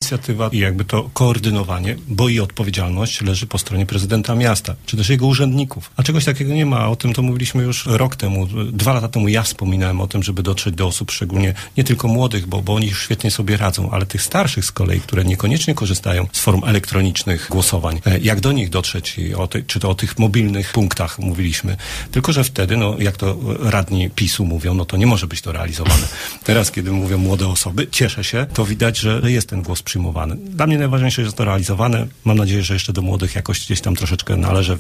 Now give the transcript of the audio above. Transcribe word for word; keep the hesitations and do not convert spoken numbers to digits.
inicjatywa i jakby to koordynowanie, bo i odpowiedzialność leży po stronie prezydenta miasta, czy też jego urzędników. A czegoś takiego nie ma. O tym to mówiliśmy już rok temu, dwa lata temu ja wspominałem o tym, żeby dotrzeć do osób, szczególnie nie tylko młodych, bo, bo oni już świetnie sobie radzą, ale tych starszych z kolei, które niekoniecznie korzystają z form elektronicznych głosowań. Jak do nich dotrzeć, i o ty, czy to o tych mobilnych punktach mówiliśmy. Tylko że wtedy, no jak to radni PiSu mówią, no to nie może być to realizowane. Teraz, kiedy mówią młode osoby, cieszę się, to widać, że jest ten głos przyjmowany. Dla mnie najważniejsze jest to realizowane. Mam nadzieję, że jeszcze do młodych jakoś gdzieś tam troszeczkę należę